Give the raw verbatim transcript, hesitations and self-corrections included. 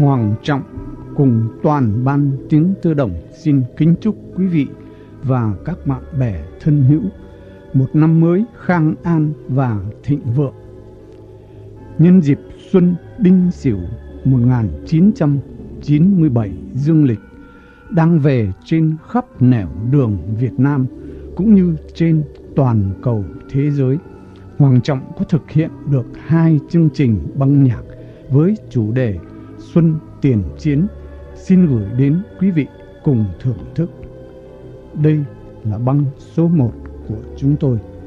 Hoàng Trọng cùng toàn ban Tiếng Tơ Đồng xin kính chúc quý vị và các bạn bè thân hữu một năm mới khang an và thịnh vượng. Nhân dịp xuân Đinh Sửu một nghìn chín trăm chín mươi bảy dương lịch đang về trên khắp nẻo đường Việt Nam cũng như trên toàn cầu thế giới, Hoàng Trọng có thực hiện được hai chương trình băng nhạc với chủ đề Xuân Tiền Chiến xin gửi đến quý vị cùng thưởng thức. Đây là băng số một của chúng tôi.